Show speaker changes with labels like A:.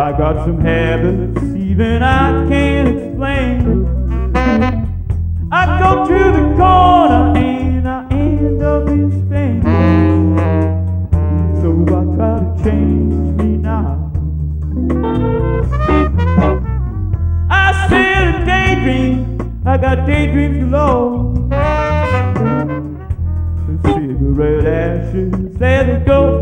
A: I got some habits even I can't explain. I go to the corner and I end up in Spain. So I try to change me now. I said a daydream, I got daydreams galore. The cigarette ashes, there they go.